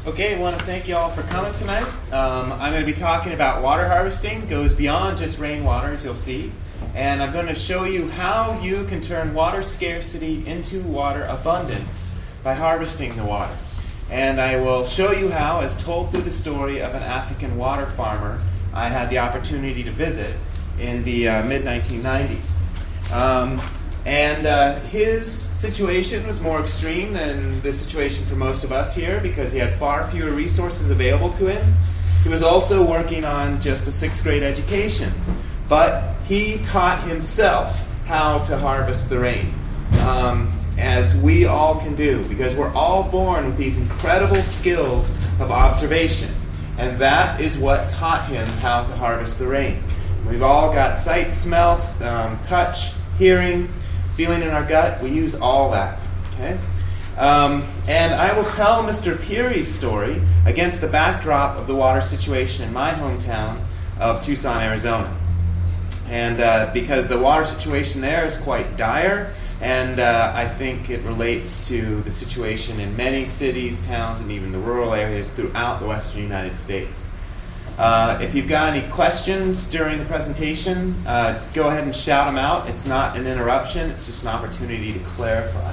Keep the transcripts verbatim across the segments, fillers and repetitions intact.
Okay, I want to thank you all for coming tonight. Um, I'm going to be talking about water harvesting. It goes beyond just rainwater, as you'll see. And I'm going to show you how you can turn water scarcity into water abundance by harvesting the water. And I will show you how, as told through the story of an African water farmer I had the opportunity to visit in the uh, mid nineteen nineties. Um, And uh, his situation was more extreme than the situation for most of us here because he had far fewer resources available to him. He was also working on just a sixth grade education. But he taught himself how to harvest the rain, um, as we all can do, because we're all born with these incredible skills of observation. And that is what taught him how to harvest the rain. We've all got sight, smell, um, touch, hearing, feeling in our gut. We use all that. Okay, um, and I will tell Mister Peary's story against the backdrop of the water situation in my hometown of Tucson, Arizona. And uh, because the water situation there is quite dire, and uh, I think it relates to the situation in many cities, towns, and even the rural areas throughout the western United States. Uh, if you've got any questions during the presentation, uh, go ahead and shout them out. It's not an interruption, it's just an opportunity to clarify.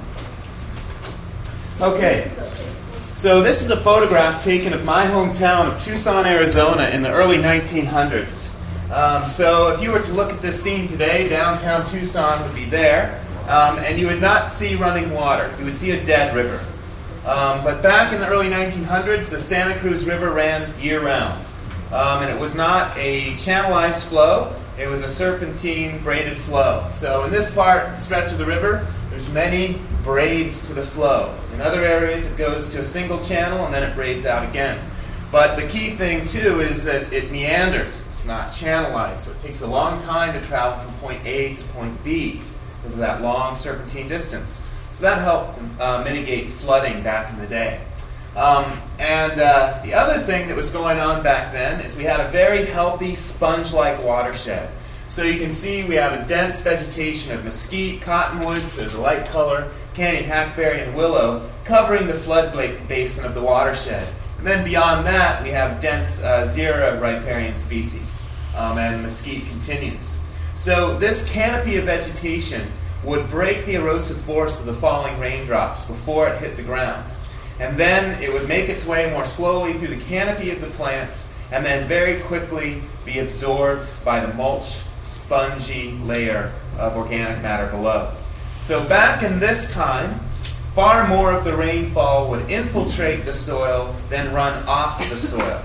Okay, so this is a photograph taken of my hometown of Tucson, Arizona in the early nineteen hundreds. Um, so if you were to look at this scene today, downtown Tucson would be there, um, and you would not see running water. You would see a dead river. Um, but back in the early nineteen hundreds, the Santa Cruz River ran year-round. Um, and it was not a channelized flow, it was a serpentine braided flow. So in this part, stretch of the river, there's many braids to the flow. In other areas, it goes to a single channel and then it braids out again. But the key thing, too, is that it meanders. It's not channelized, so it takes a long time to travel from point A to point B because of that long serpentine distance. So that helped uh, mitigate flooding back in the day. Um, and uh, the other thing that was going on back then is we had a very healthy sponge-like watershed. So you can see we have a dense vegetation of mesquite, cottonwoods, there's a light color, canyon hackberry, and willow covering the flood basin of the watershed. And then beyond that, we have dense uh, xera riparian species, um, and mesquite continues. So this canopy of vegetation would break the erosive force of the falling raindrops before it hit the ground. And then it would make its way more slowly through the canopy of the plants and then very quickly be absorbed by the mulch, spongy layer of organic matter below. So back in this time, far more of the rainfall would infiltrate the soil than run off the soil.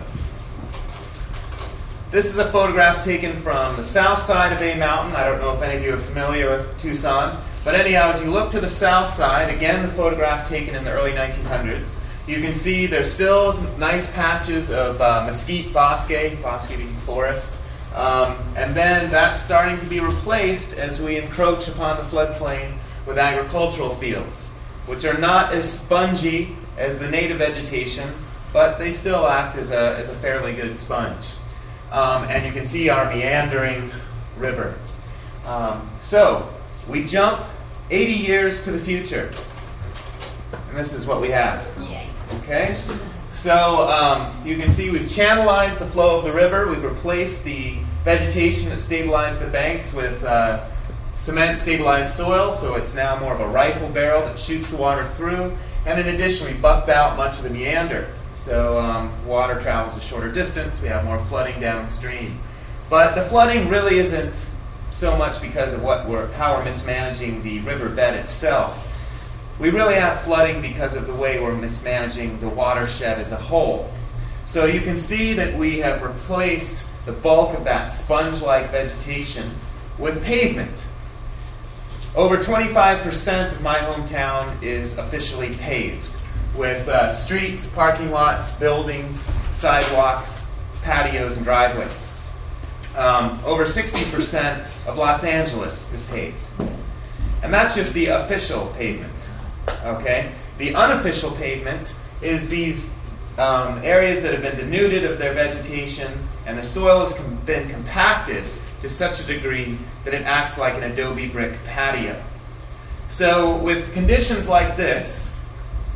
This is a photograph taken from the south side of A Mountain. I don't know if any of you are familiar with Tucson. But anyhow, as you look to the south side, again the photograph taken in the early nineteen hundreds, you can see there's still nice patches of uh, mesquite bosque, bosque being forest. Um, and then that's starting to be replaced as we encroach upon the floodplain with agricultural fields, which are not as spongy as the native vegetation, but they still act as a, as a fairly good sponge. Um, and you can see our meandering river. Um, so, we jump eighty years to the future, and this is what we have. Okay? So, um, you can see we've channelized the flow of the river, we've replaced the vegetation that stabilized the banks with uh, cement-stabilized soil, so it's now more of a rifle barrel that shoots the water through, and in addition, we bucked out much of the meander. So um, water travels a shorter distance, we have more flooding downstream. But the flooding really isn't so much because of what we're, how we're mismanaging the riverbed itself. We really have flooding because of the way we're mismanaging the watershed as a whole. So you can see that we have replaced the bulk of that sponge-like vegetation with pavement. Over twenty-five percent of my hometown is officially paved, with uh, streets, parking lots, buildings, sidewalks, patios, and driveways. Um, over sixty percent of Los Angeles is paved. And that's just the official pavement. Okay? The unofficial pavement is these um, areas that have been denuded of their vegetation, and the soil has com- been compacted to such a degree that it acts like an adobe brick patio. So with conditions like this,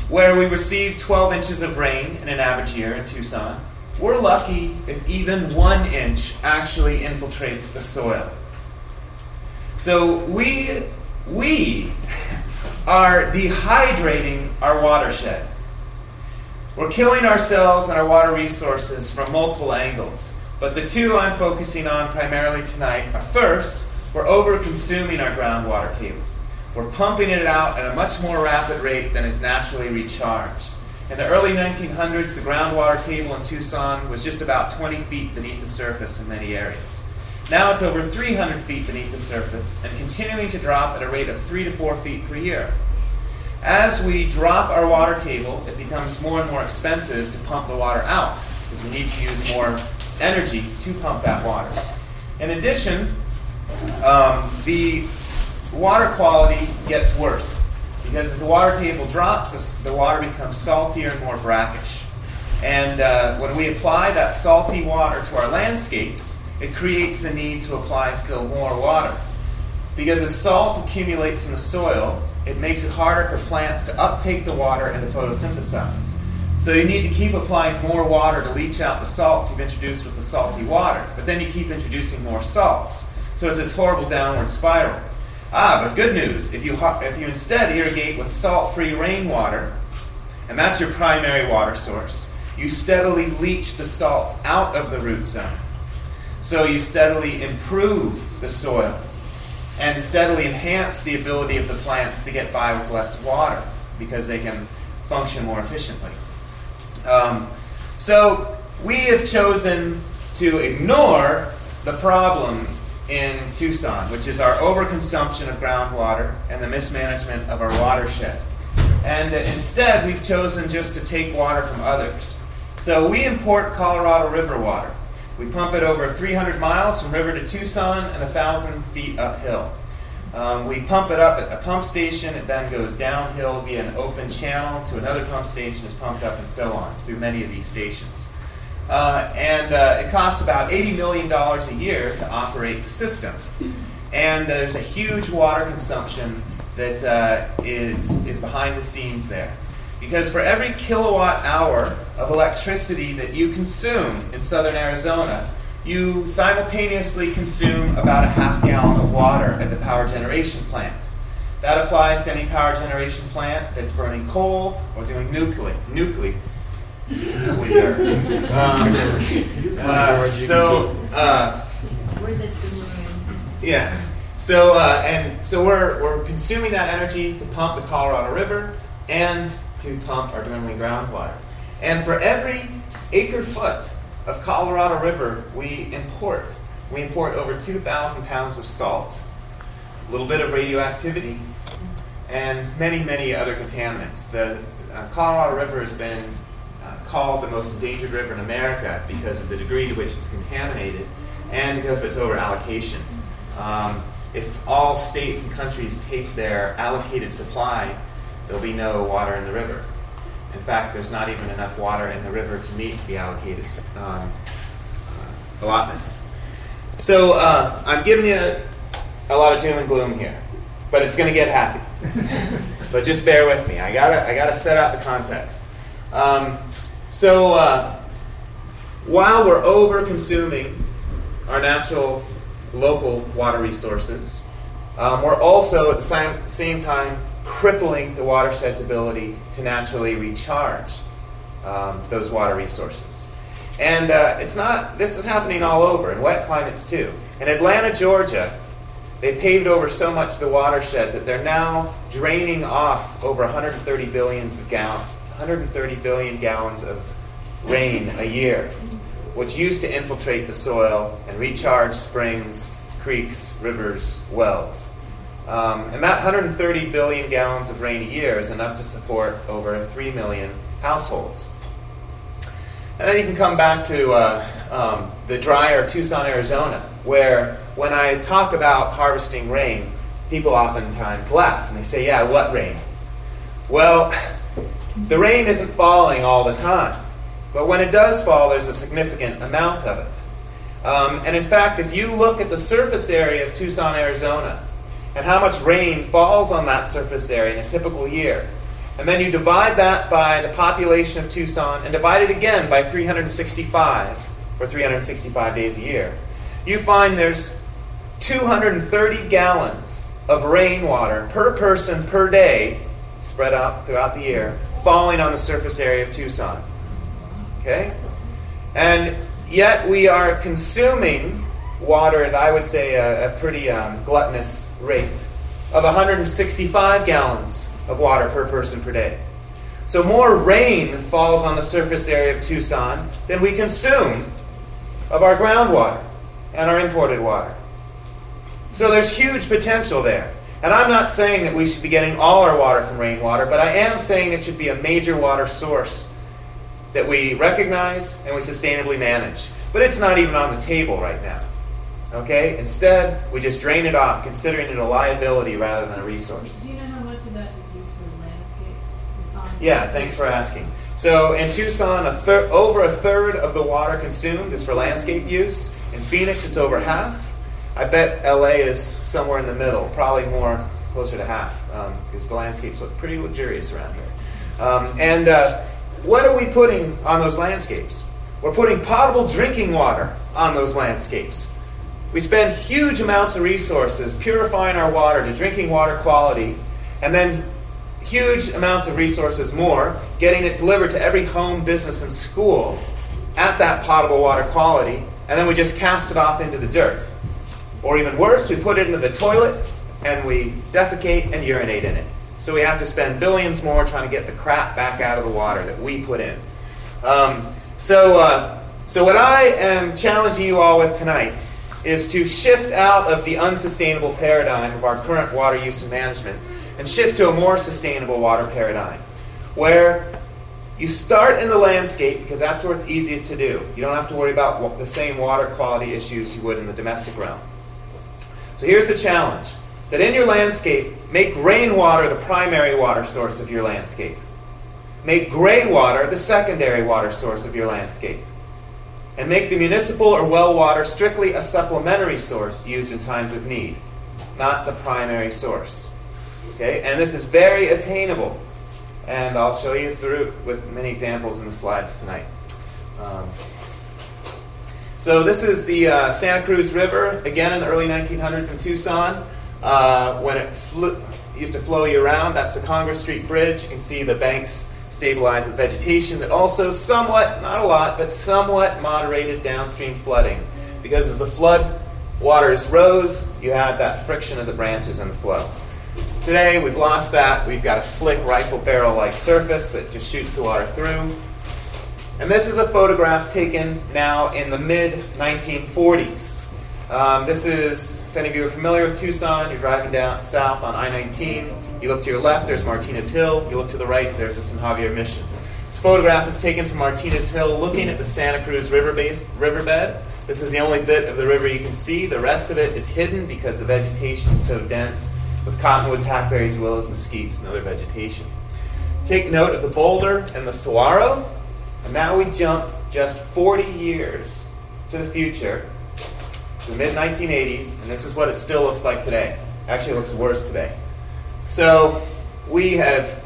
where we receive twelve inches of rain in an average year in Tucson, we're lucky if even one inch actually infiltrates the soil. So we, we are dehydrating our watershed. We're killing ourselves and our water resources from multiple angles. But the two I'm focusing on primarily tonight are, first, we're over-consuming our groundwater table. We're pumping it out at a much more rapid rate than it's naturally recharged. In the early nineteen hundreds, the groundwater table in Tucson was just about twenty feet beneath the surface in many areas. Now it's over three hundred feet beneath the surface and continuing to drop at a rate of three to four feet per year. As we drop our water table, it becomes more and more expensive to pump the water out because we need to use more energy to pump that water. In addition, um, the water quality gets worse because as the water table drops, the water becomes saltier and more brackish. And uh, when we apply that salty water to our landscapes, it creates the need to apply still more water. Because as salt accumulates in the soil, it makes it harder for plants to uptake the water and to photosynthesize. So you need to keep applying more water to leach out the salts you've introduced with the salty water. But then you keep introducing more salts. So it's this horrible downward spiral. Ah, but good news. If you, if you instead irrigate with salt-free rainwater, and that's your primary water source, you steadily leach the salts out of the root zone. So you steadily improve the soil and steadily enhance the ability of the plants to get by with less water because they can function more efficiently. Um, so we have chosen to ignore the problem in Tucson, which is our overconsumption of groundwater and the mismanagement of our watershed. And uh, instead, we've chosen just to take water from others. So we import Colorado River water. We pump it over three hundred miles from river to Tucson and one thousand feet uphill. Um, we pump it up at a pump station. It then goes downhill via an open channel to another pump station, is pumped up, and so on through many of these stations. Uh, and uh, it costs about eighty million dollars a year to operate the system. And there's a huge water consumption that uh, is, is behind the scenes there. Because for every kilowatt hour of electricity that you consume in southern Arizona, you simultaneously consume about a half gallon of water at the power generation plant. That applies to any power generation plant that's burning coal or doing nuclear. nuclear. nuclear. um, uh, so, uh, yeah. So, uh, and so we're we're consuming that energy to pump the Colorado River and to pump our dwindling groundwater. And for every acre foot of Colorado River we import, we import over two thousand pounds of salt, a little bit of radioactivity, and many, many other contaminants. The uh, Colorado River has been uh, called the most endangered river in America because of the degree to which it's contaminated and because of its over-allocation. Um, if all states and countries take their allocated supply, there'll be no water in the river. In fact, there's not even enough water in the river to meet the allocated um, uh, allotments. So uh, I'm giving you a lot of doom and gloom here, but it's going to get happy. But just bear with me. I gotta, I gotta set out the context. Um, so uh, while we're over-consuming our natural local water resources, um, we're also at the same, same time crippling the watershed's ability to naturally recharge um, those water resources. And uh, it's not, this is happening all over, in wet climates too. In Atlanta, Georgia, they paved over so much of the watershed that they're now draining off over one hundred thirty billion gallons, one hundred thirty billion gallons of rain a year, which used to infiltrate the soil and recharge springs, creeks, rivers, wells. Um, and that one hundred thirty billion gallons of rain a year is enough to support over three million households. And then you can come back to uh, um, the drier Tucson, Arizona, where when I talk about harvesting rain, people oftentimes laugh and they say, yeah, what rain? Well, the rain isn't falling all the time, but when it does fall, there's a significant amount of it. Um, and in fact, if you look at the surface area of Tucson, Arizona, and how much rain falls on that surface area in a typical year, and then you divide that by the population of Tucson and divide it again by three hundred sixty-five, or three hundred sixty-five days a year, you find there's two hundred thirty gallons of rainwater per person per day, spread out throughout the year, falling on the surface area of Tucson. Okay? And yet we are consuming water at, I would say, a, a pretty um, gluttonous rate of one hundred sixty-five gallons of water per person per day. So more rain falls on the surface area of Tucson than we consume of our groundwater and our imported water. So there's huge potential there. And I'm not saying that we should be getting all our water from rainwater, but I am saying it should be a major water source that we recognize and we sustainably manage. But it's not even on the table right now. Okay? Instead, we just drain it off, considering it a liability rather than a resource. Do you know how much of that is used for landscape? Yeah, thanks for asking. So in Tucson, a thir- over a third of the water consumed is for landscape use. In Phoenix, it's over half. I bet L A is somewhere in the middle, probably more closer to half, because um, the landscapes look pretty luxurious around here. Um, and uh, what are we putting on those landscapes? We're putting potable drinking water on those landscapes. We spend huge amounts of resources purifying our water to drinking water quality, and then huge amounts of resources more getting it delivered to every home, business, and school at that potable water quality, and then we just cast it off into the dirt. Or even worse, we put it into the toilet and we defecate and urinate in it. So we have to spend billions more trying to get the crap back out of the water that we put in. Um, so, uh, so what I am challenging you all with tonight is to shift out of the unsustainable paradigm of our current water use and management and shift to a more sustainable water paradigm, where you start in the landscape because that's where it's easiest to do. You don't have to worry about the same water quality issues you would in the domestic realm. So here's the challenge. That in your landscape, make rainwater the primary water source of your landscape. Make gray water the secondary water source of your landscape. And make the municipal or well water strictly a supplementary source used in times of need, not the primary source. Okay? And this is very attainable. And I'll show you through with many examples in the slides tonight. Um, So this is the uh, Santa Cruz River, again in the early nineteen hundreds in Tucson. Uh, when it flew, used to flow year-round, that's the Congress Street Bridge. You can see the banks stabilized with vegetation that also somewhat, not a lot, but somewhat moderated downstream flooding. Because as the flood waters rose, you had that friction of the branches and the flow. Today, we've lost that. We've got a slick rifle barrel-like surface that just shoots the water through. And this is a photograph taken now in the mid nineteen forties. Um, this is, if any of you are familiar with Tucson, you're driving down south on I nineteen. You look to your left, there's Martinez Hill. You look to the right, there's the San Javier Mission. This photograph is taken from Martinez Hill looking at the Santa Cruz river base, riverbed. This is the only bit of the river you can see. The rest of it is hidden because the vegetation is so dense with cottonwoods, hackberries, willows, mesquites, and other vegetation. Take note of the boulder and the saguaro. And now we jump just forty years to the future, to the mid nineteen eighties, and this is what it still looks like today. Actually, it looks worse today. So we have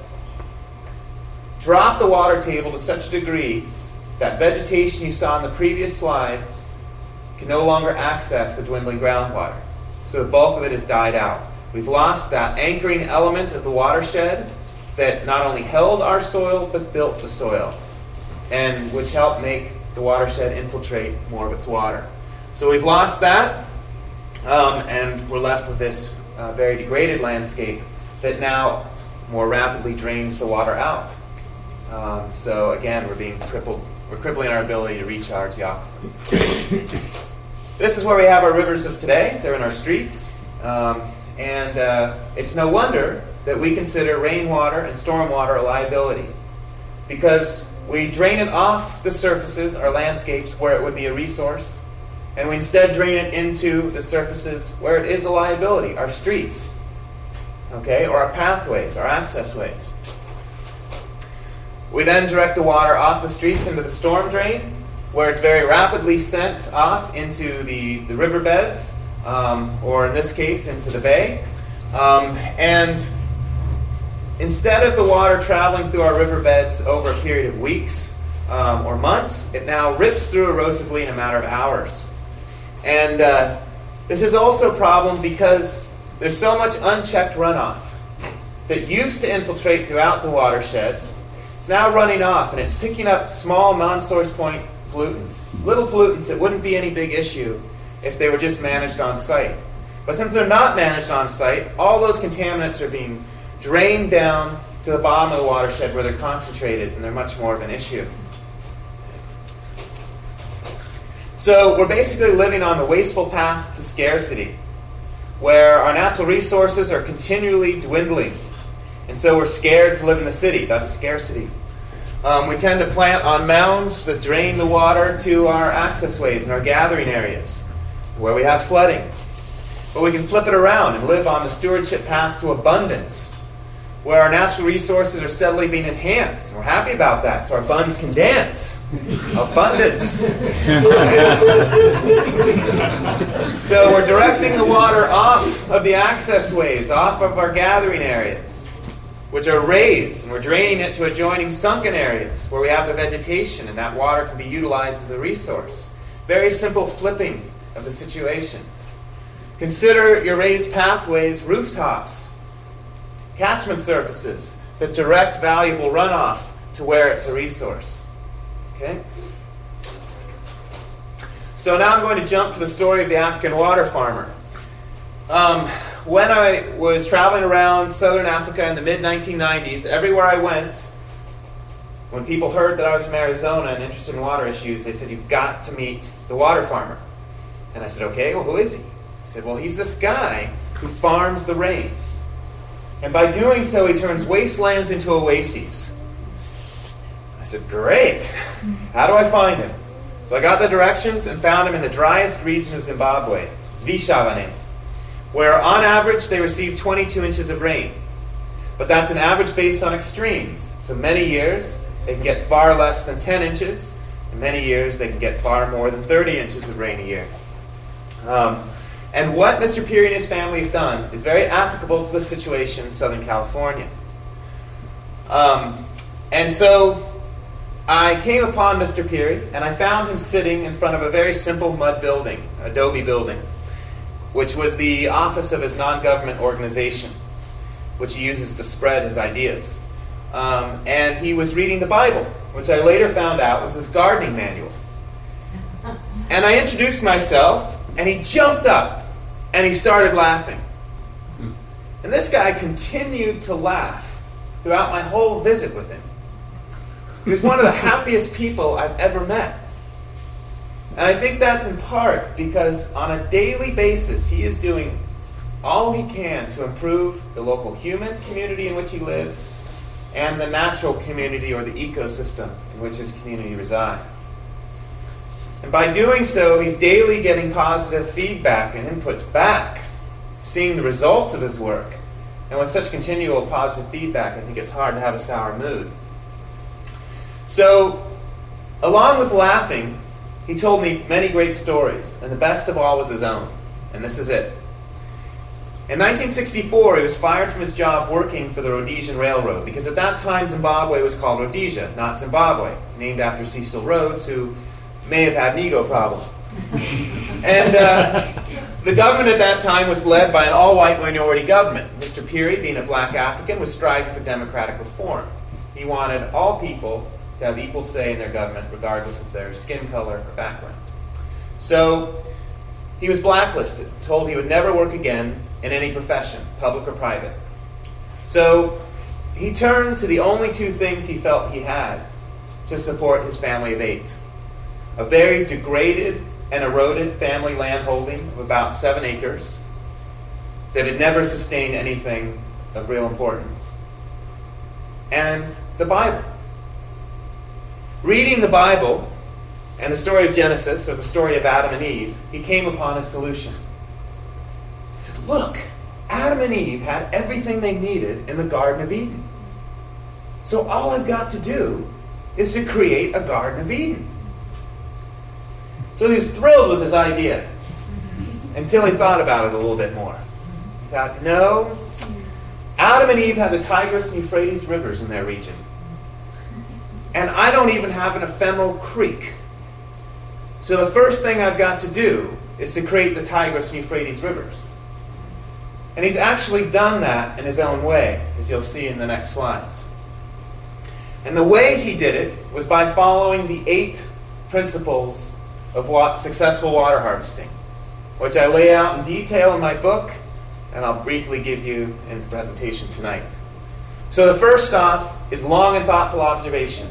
dropped the water table to such a degree that vegetation you saw in the previous slide can no longer access the dwindling groundwater. So the bulk of it has died out. We've lost that anchoring element of the watershed that not only held our soil, but built the soil, and which helped make the watershed infiltrate more of its water. So we've lost that, um, and we're left with this uh, very degraded landscape that now more rapidly drains the water out. Um, so again, we're being crippled. We're crippling our ability to recharge the aquifer. This is where we have our rivers of today. They're in our streets, um, and uh, it's no wonder that we consider rainwater and stormwater a liability, because we drain it off the surfaces, our landscapes, where it would be a resource, and we instead drain it into the surfaces where it is a liability, our streets, okay, or our pathways, our access ways. We then direct the water off the streets into the storm drain, where it's very rapidly sent off into the, the riverbeds, um, or in this case, into the bay. Um, and instead of the water traveling through our riverbeds over a period of weeks um, or months, it now rips through erosively in a matter of hours. And uh, this is also a problem because there's so much unchecked runoff that used to infiltrate throughout the watershed. It's now running off, and it's picking up small non-source point pollutants, little pollutants that wouldn't be any big issue if they were just managed on site. But since they're not managed on site, all those contaminants are being drained down to the bottom of the watershed where they're concentrated, and they're much more of an issue. So we're basically living on the wasteful path to scarcity, where our natural resources are continually dwindling. And so we're scared to live in the city, thus scarcity. Um, we tend to plant on mounds that drain the water to our access ways and our gathering areas, where we have flooding. But we can flip it around and live on the stewardship path to abundance, where our natural resources are steadily being enhanced. We're happy about that, so our buns can dance. Abundance. So we're directing the water off of the access ways, off of our gathering areas, which are raised, and we're draining it to adjoining sunken areas where we have the vegetation, and that water can be utilized as a resource. Very simple flipping of the situation. Consider your raised pathways, rooftops, catchment surfaces that direct valuable runoff to where it's a resource. Okay? So now I'm going to jump to the story of the African water farmer. Um, when I was traveling around southern Africa in the mid nineteen nineties, everywhere I went, when people heard that I was from Arizona and interested in water issues, they said, "You've got to meet the water farmer." And I said, "Okay, well, who is he?" He said, "Well, he's this guy who farms the rain. And by doing so, he turns wastelands into oases." I said, "Great. How do I find him?" So I got the directions and found him in the driest region of Zimbabwe, Zvishavane, where on average they receive twenty-two inches of rain. But that's an average based on extremes. So many years they can get far less than ten inches, and many years they can get far more than thirty inches of rain a year. Um, and what Mister Peary and his family have done is very applicable to the situation in Southern California. Um, and so I came upon Mister Peary, and I found him sitting in front of a very simple mud building, adobe building, which was the office of his non-government organization, which he uses to spread his ideas. Um, and he was reading the Bible, which I later found out was his gardening manual. And I introduced myself, and he jumped up, and he started laughing. And this guy continued to laugh throughout my whole visit with him. He was one of the happiest people I've ever met. And I think that's in part because on a daily basis, he is doing all he can to improve the local human community in which he lives and the natural community or the ecosystem in which his community resides. And by doing so, he's daily getting positive feedback and inputs back, seeing the results of his work. And with such continual positive feedback, I think it's hard to have a sour mood. So, along with laughing, he told me many great stories, and the best of all was his own. And this is it. In nineteen sixty-four, he was fired from his job working for the Rhodesian Railroad, because at that time Zimbabwe was called Rhodesia, not Zimbabwe, named after Cecil Rhodes, who may have had an ego problem. And uh, the government at that time was led by an all-white minority government. Mister Peary, being a black African, was striving for democratic reform. He wanted all people to have equal say in their government, regardless of their skin color or background. So he was blacklisted, told he would never work again in any profession, public or private. So he turned to the only two things he felt he had to support his family of eight. A very degraded and eroded family landholding of about seven acres that had never sustained anything of real importance. And the Bible. Reading the Bible and the story of Genesis, or the story of Adam and Eve, he came upon a solution. He said, look, Adam and Eve had everything they needed in the Garden of Eden. So all I've got to do is to create a Garden of Eden. So he was thrilled with his idea until he thought about it a little bit more. He thought, no, Adam and Eve had the Tigris and Euphrates rivers in their region. And I don't even have an ephemeral creek. So the first thing I've got to do is to create the Tigris and Euphrates rivers. And he's actually done that in his own way, as you'll see in the next slides. And the way he did it was by following the eight principles of wa- successful water harvesting, which I lay out in detail in my book, and I'll briefly give you in the presentation tonight. So the first off is long and thoughtful observation.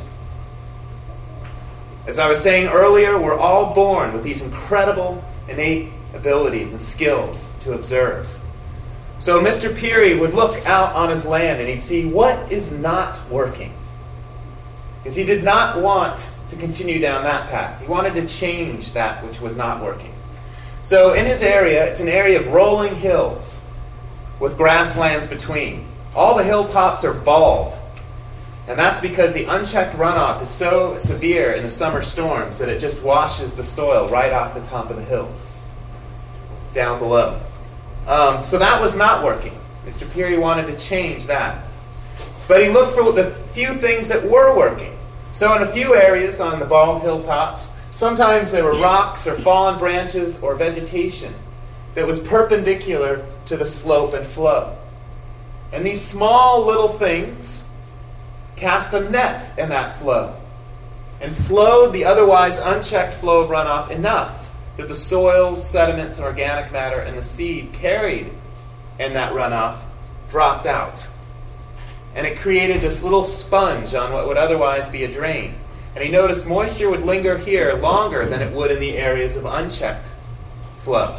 As I was saying earlier, we're all born with these incredible innate abilities and skills to observe. So Mister Peary would look out on his land and he'd see what is not working. Because he did not want to continue down that path. He wanted to change that which was not working. So in his area, it's an area of rolling hills with grasslands between. All the hilltops are bald. And that's because the unchecked runoff is so severe in the summer storms that it just washes the soil right off the top of the hills, down below. Um, so that was not working. Mister Peary wanted to change that. But he looked for the few things that were working. So in a few areas on the bald hilltops, sometimes there were rocks or fallen branches or vegetation that was perpendicular to the slope and flow. And these small little things cast a net in that flow and slowed the otherwise unchecked flow of runoff enough that the soils, sediments, and organic matter and the seed carried in that runoff dropped out. And it created this little sponge on what would otherwise be a drain. And he noticed moisture would linger here longer than it would in the areas of unchecked flow.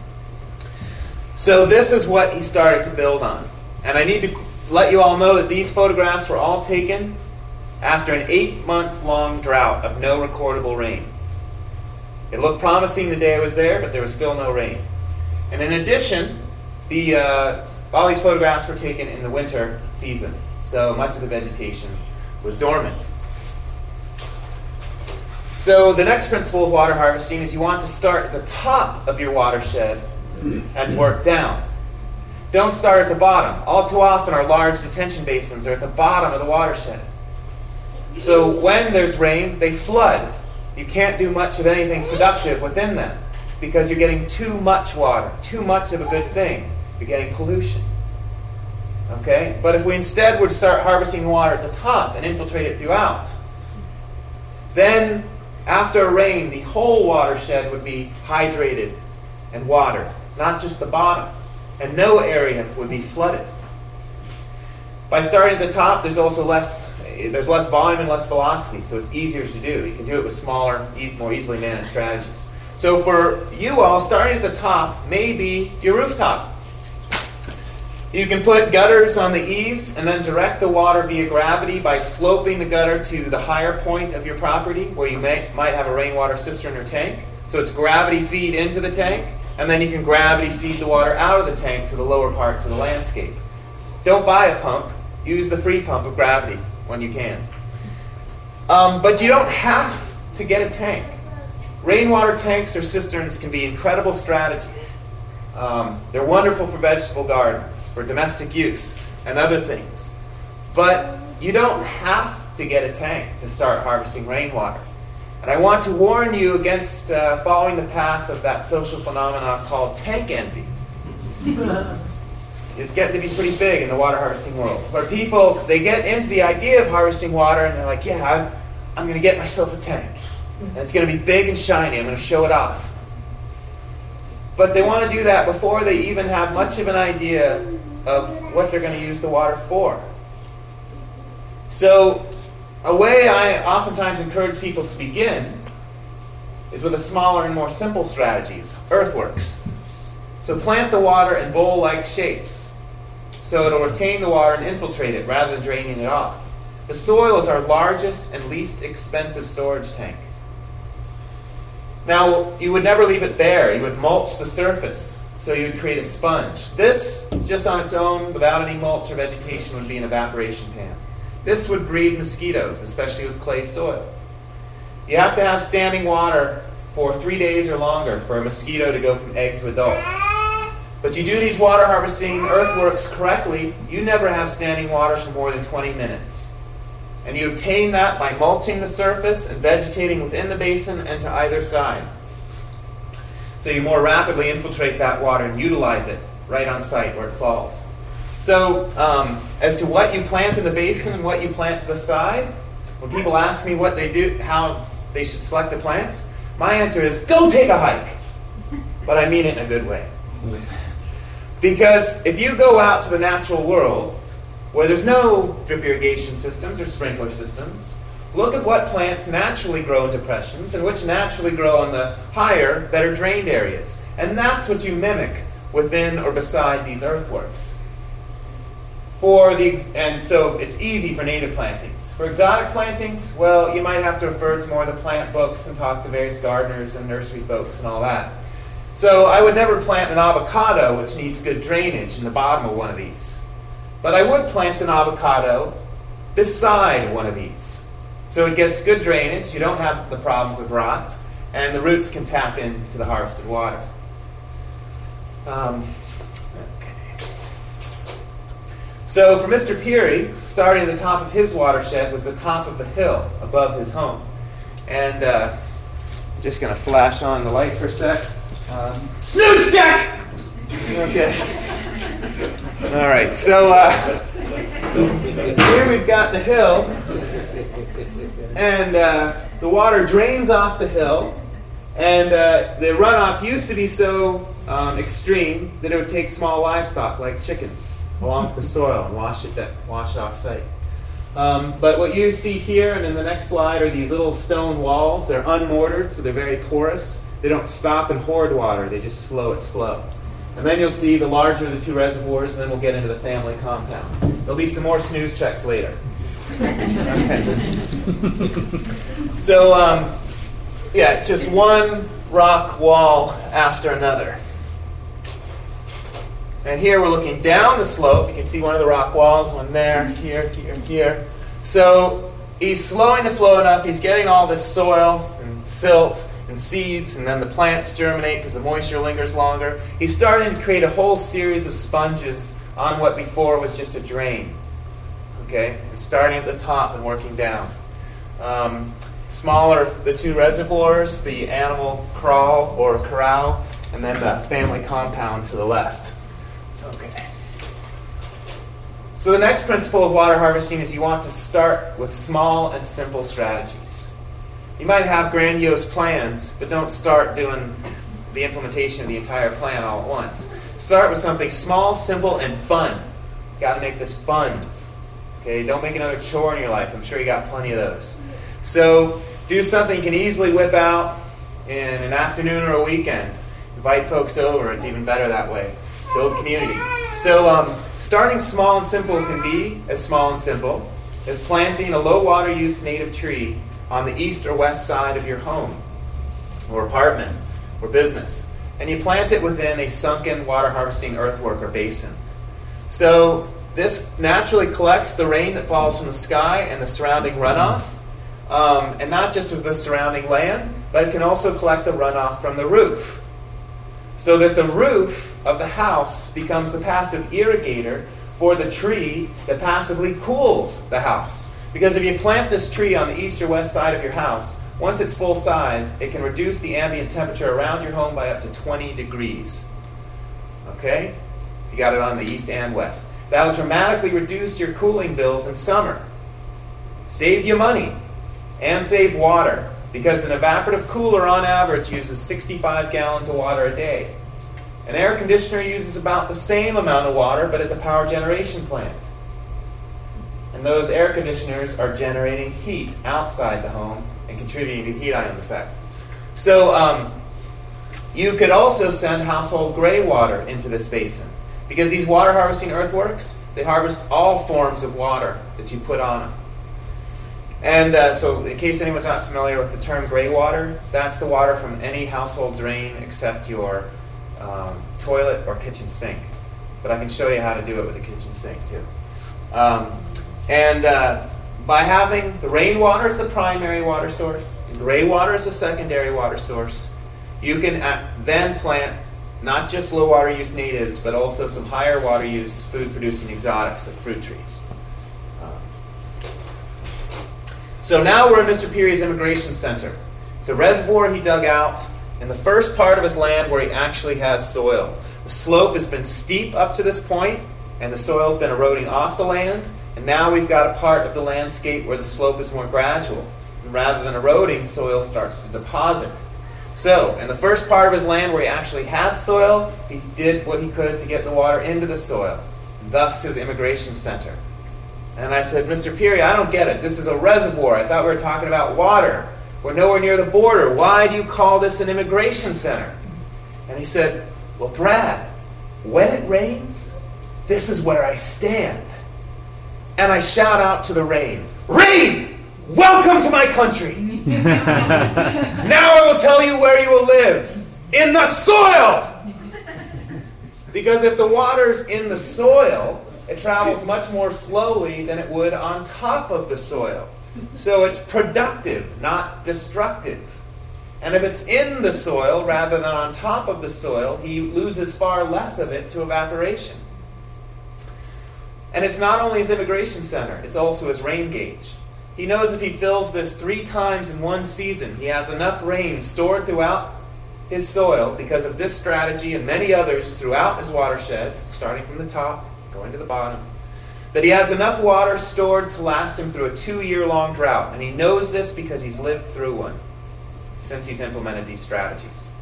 So this is what he started to build on. And I need to let you all know that these photographs were all taken after an eight-month-long drought of no recordable rain. It looked promising the day I was there, but there was still no rain. And in addition, the uh, all these photographs were taken in the winter season, so much of the vegetation was dormant. So the next principle of water harvesting is you want to start at the top of your watershed and work down. Don't start at the bottom. All too often our large detention basins are at the bottom of the watershed. So when there's rain, they flood. You can't do much of anything productive within them because you're getting too much water, too much of a good thing. You're getting pollution. Okay? But if we instead would start harvesting water at the top and infiltrate it throughout, then after a rain, the whole watershed would be hydrated and watered, not just the bottom. And no area would be flooded. By starting at the top, there's also less there's less volume and less velocity, so it's easier to do. You can do it with smaller, more easily managed strategies. So for you all, starting at the top may be your rooftop. You can put gutters on the eaves and then direct the water via gravity by sloping the gutter to the higher point of your property where you may, might have a rainwater cistern or tank. So it's gravity feed into the tank, and then you can gravity feed the water out of the tank to the lower parts of the landscape. Don't buy a pump. Use the free pump of gravity when you can. Um, but you don't have to get a tank. Rainwater tanks or cisterns can be incredible strategies. Um, they're wonderful for vegetable gardens, for domestic use, and other things. But you don't have to get a tank to start harvesting rainwater. And I want to warn you against uh, following the path of that social phenomenon called tank envy. it's, it's getting to be pretty big in the water harvesting world. Where people, they get into the idea of harvesting water and they're like, yeah, I'm, I'm going to get myself a tank. And it's going to be big and shiny. I'm going to show it off. But they want to do that before they even have much of an idea of what they're going to use the water for. So a way I oftentimes encourage people to begin is with a smaller and more simple strategies, earthworks. So plant the water in bowl-like shapes so it'll retain the water and infiltrate it rather than draining it off. The soil is our largest and least expensive storage tank. Now, you would never leave it bare. You would mulch the surface, so you would create a sponge. This, just on its own, without any mulch or vegetation, would be an evaporation pan. This would breed mosquitoes, especially with clay soil. You have to have standing water for three days or longer for a mosquito to go from egg to adult. But you do these water harvesting earthworks correctly, you never have standing water for more than twenty minutes. And you obtain that by mulching the surface and vegetating within the basin and to either side. So you more rapidly infiltrate that water and utilize it right on site where it falls. So um, as to what you plant in the basin and what you plant to the side, when people ask me what they do, how they should select the plants, my answer is, go take a hike. But I mean it in a good way. Because if you go out to the natural world, where there's no drip irrigation systems or sprinkler systems, look at what plants naturally grow in depressions and which naturally grow on the higher, better drained areas. And that's what you mimic within or beside these earthworks. For the, and so it's easy for native plantings. For exotic plantings, well, you might have to refer to more of the plant books and talk to various gardeners and nursery folks and all that. So I would never plant an avocado which needs good drainage in the bottom of one of these. But I would plant an avocado beside one of these. So it gets good drainage, you don't have the problems of rot, and the roots can tap into the harvested water. Um, okay. So for Mister Peary, starting at the top of his watershed was the top of the hill above his home. And uh, I'm just going to flash on the light for a sec. Um, snooze check! Okay. All right, so uh, here we've got the hill, and uh, the water drains off the hill, and uh, the runoff used to be so um, extreme that it would take small livestock like chickens along with the soil and wash it, that, wash it off site. Um, but what you see here and in the next slide are these little stone walls. They're unmortared, so they're very porous. They don't stop and hoard water, they just slow its flow. And then you'll see the larger of the two reservoirs, and then we'll get into the family compound. There'll be some more snooze checks later. Okay. So, um, yeah, just one rock wall after another. And here we're looking down the slope. You can see one of the rock walls, one there, here, here, here. So he's slowing the flow enough. He's getting all this soil and silt and seeds, and then the plants germinate because the moisture lingers longer. He's starting to create a whole series of sponges on what before was just a drain. Okay, and starting at the top and working down. Um, smaller, the two reservoirs, the animal crawl or corral, and then the family compound to the left. Okay. So the next principle of water harvesting is you want to start with small and simple strategies. You might have grandiose plans, but don't start doing the implementation of the entire plan all at once. Start with something small, simple, and fun. You've got to make this fun. Okay, don't make another chore in your life. I'm sure you got plenty of those. So do something you can easily whip out in an afternoon or a weekend. Invite folks over. It's even better that way. Build community. So um, starting small and simple can be as small and simple as planting a low water use native tree on the east or west side of your home or apartment or business. And you plant it within a sunken water harvesting earthwork or basin. So this naturally collects the rain that falls from the sky and the surrounding runoff, um, and not just of the surrounding land, but it can also collect the runoff from the roof. So that the roof of the house becomes the passive irrigator for the tree that passively cools the house. Because if you plant this tree on the east or west side of your house, once it's full size, it can reduce the ambient temperature around your home by up to twenty degrees. Okay? If you got it on the east and west. That'll dramatically reduce your cooling bills in summer. Save you money and save water, because an evaporative cooler on average uses sixty-five gallons of water a day. An air conditioner uses about the same amount of water, but at the power generation plant. And those air conditioners are generating heat outside the home and contributing to the heat island effect. So um, you could also send household gray water into this basin, because these water harvesting earthworks, they harvest all forms of water that you put on them. And uh, so in case anyone's not familiar with the term gray water, that's the water from any household drain except your um, toilet or kitchen sink. But I can show you how to do it with the kitchen sink too. Um, and uh, by having the rainwater as the primary water source, the gray water as the secondary water source, you can uh, then plant not just low water use natives, but also some higher water use food producing exotics like fruit trees. Um, so now we're in Mister Peary's immigration center. It's a reservoir he dug out in the first part of his land where he actually has soil. The slope has been steep up to this point, and the soil's been eroding off the land, and now we've got a part of the landscape where the slope is more gradual. And rather than eroding, soil starts to deposit. So, in the first part of his land where he actually had soil, he did what he could to get the water into the soil, thus his immigration center. And I said, Mister Peary, I don't get it. This is a reservoir. I thought we were talking about water. We're nowhere near the border. Why do you call this an immigration center? And he said, well, Brad, when it rains, this is where I stand. And I shout out to the rain, rain, welcome to my country. Now I will tell you where you will live. In the soil! Because if the water's in the soil, it travels much more slowly than it would on top of the soil. So it's productive, not destructive. And if it's in the soil rather than on top of the soil, he loses far less of it to evaporation. And it's not only his immigration center, it's also his rain gauge. He knows if he fills this three times in one season, he has enough rain stored throughout his soil because of this strategy and many others throughout his watershed, starting from the top, going to the bottom, that he has enough water stored to last him through a two-year-long drought. And he knows this because he's lived through one since he's implemented these strategies.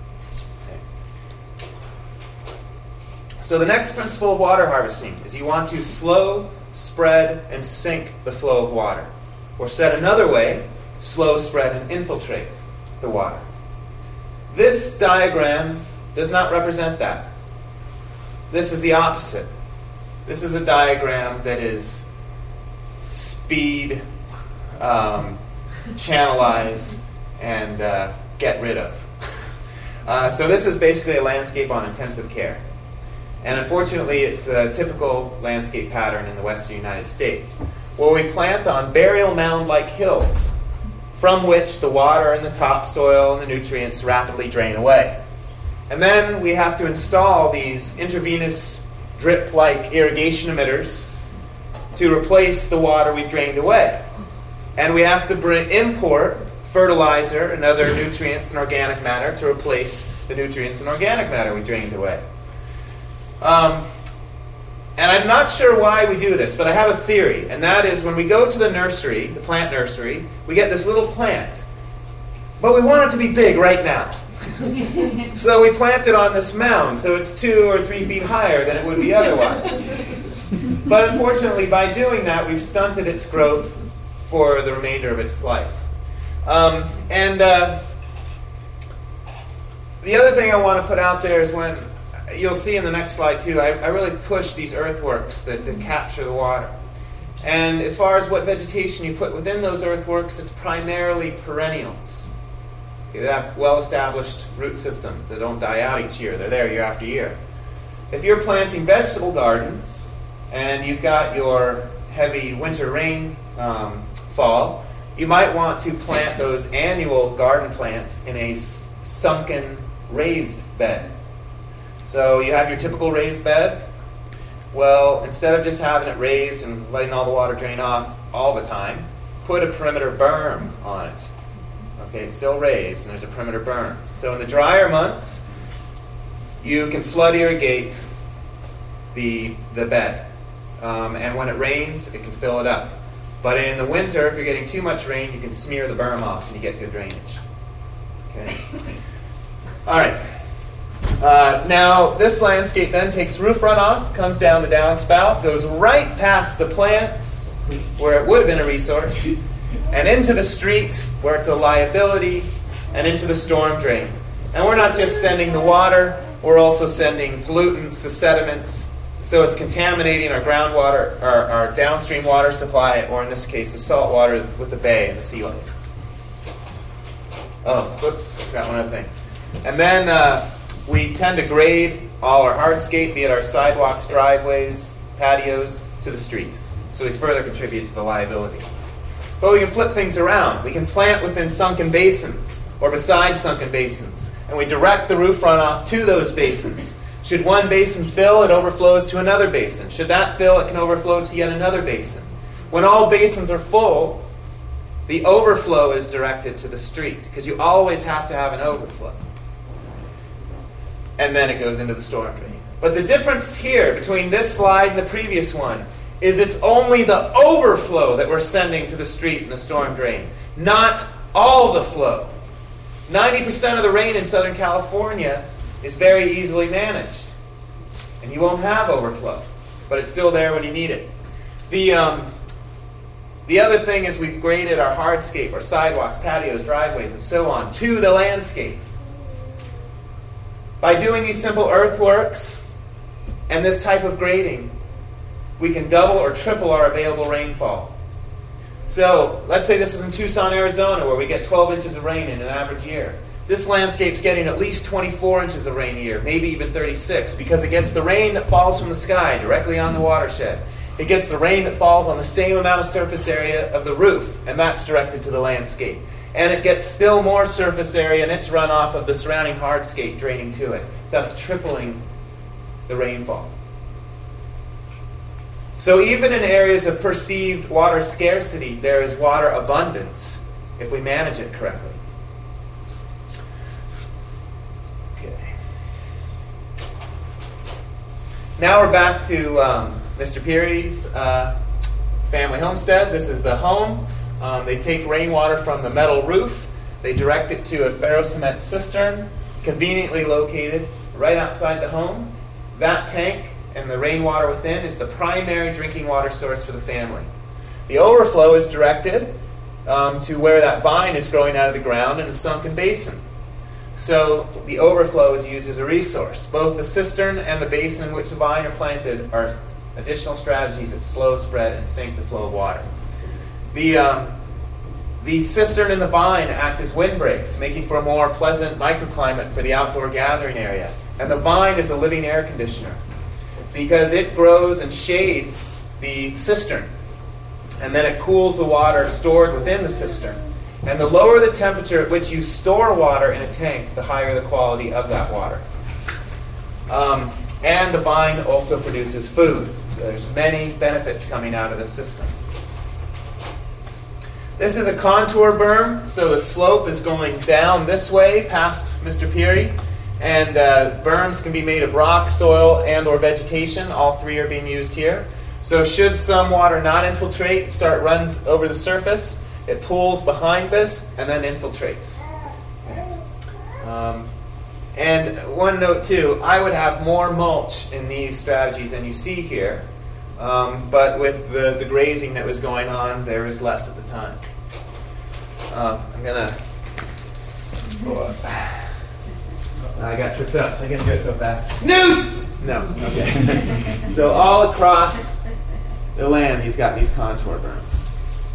Okay. So the next principle of water harvesting is you want to slow, spread, and sink the flow of water. Or said another way, slow, spread, and infiltrate the water. This diagram does not represent that. This is the opposite. This is a diagram that is speed, um, channelize, and uh, get rid of. uh, so this is basically a landscape on intensive care. And unfortunately, it's the typical landscape pattern in the western United States, where we plant on burial mound-like hills from which the water and the topsoil and the nutrients rapidly drain away. And then we have to install these intravenous drip-like irrigation emitters to replace the water we've drained away. And we have to bring, import fertilizer and other nutrients and organic matter to replace the nutrients and organic matter we drained away. Um, and I'm not sure why we do this, but I have a theory, and that is when we go to the nursery, the plant nursery, we get this little plant, but we want it to be big right now. So we plant it on this mound, so it's two or three feet higher than it would be otherwise. But unfortunately, by doing that, we've stunted its growth for the remainder of its life. Um, and uh, the other thing I want to put out there is when, you'll see in the next slide too, I, I really push these earthworks that, that capture the water. And as far as what vegetation you put within those earthworks, it's primarily perennials. They have well-established root systems that don't die out each year. They're there year after year. If you're planting vegetable gardens and you've got your heavy winter rain um, fall, you might want to plant those annual garden plants in a s- sunken raised bed. So you have your typical raised bed. Well, instead of just having it raised and letting all the water drain off all the time, put a perimeter berm on it. Okay, it's still raised, and there's a perimeter berm. So in the drier months, you can flood irrigate the, the bed. Um, and when it rains, it can fill it up. But in the winter, if you're getting too much rain, you can smear the berm off and you get good drainage. Okay? All right. Uh, now, this landscape then takes roof runoff, comes down the downspout, goes right past the plants, where it would have been a resource, and into the street, where it's a liability, and into the storm drain. And we're not just sending the water, we're also sending pollutants, the sediments, so it's contaminating our groundwater, our, our downstream water supply, or in this case, the salt water with the bay and the sea level. Oh, whoops, forgot one other thing. And then uh, we tend to grade all our hardscape, be it our sidewalks, driveways, patios, to the street. So we further contribute to the liability. But we can flip things around. We can plant within sunken basins or beside sunken basins. and we direct the roof runoff to those basins. Should one basin fill, it overflows to another basin. Should that fill, it can overflow to yet another basin. When all basins are full, the overflow is directed to the street, because you always have to have an overflow. And then it goes into the storm drain. But the difference here between this slide and the previous one is it's only the overflow that we're sending to the street and the storm drain, not all the flow. ninety percent of the rain in Southern California is very easily managed. And you won't have overflow, but it's still there when you need it. The, um, the other thing is we've graded our hardscape, our sidewalks, patios, driveways, and so on, to the landscape. By doing these simple earthworks and this type of grading, we can double or triple our available rainfall. So, let's say this is in Tucson, Arizona, where we get twelve inches of rain in an average year. This landscape's getting at least twenty-four inches of rain a year, maybe even thirty-six, because it gets the rain that falls from the sky directly on the watershed. It gets the rain that falls on the same amount of surface area of the roof, and that's directed to the landscape. And it gets still more surface area and its runoff of the surrounding hardscape draining to it, thus tripling the rainfall. So even in areas of perceived water scarcity, there is water abundance if we manage it correctly. Okay. Now we're back to um, Mister Peary's uh, family homestead. This is the home. Um, they take rainwater from the metal roof. They direct it to a ferrocement cistern, conveniently located right outside the home. That tank and the rainwater within is the primary drinking water source for the family. The overflow is directed um, to where that vine is growing out of the ground in a sunken basin. So the overflow is used as a resource. Both the cistern and the basin in which the vine are planted are additional strategies that slow spread and sink the flow of water. The, um, the cistern and the vine act as windbreaks, making for a more pleasant microclimate for the outdoor gathering area. And the vine is a living air conditioner, because it grows and shades the cistern, and then it cools the water stored within the cistern. And the lower the temperature at which you store water in a tank, the higher the quality of that water. Um, and the vine also produces food. So there's many benefits coming out of this system. This is a contour berm, so the slope is going down this way past Mister Peary. And uh, berms can be made of rock, soil, and or vegetation. All three are being used here. So should some water not infiltrate, start runs over the surface, it pools behind this and then infiltrates. Um, and one note too, I would have more mulch in these strategies than you see here. Um, but with the, the grazing that was going on, there was less at the time. Uh, I'm going to... I got tripped up, so I can't do it so fast. Snooze! No, okay. So all across the land, he's got these contour berms.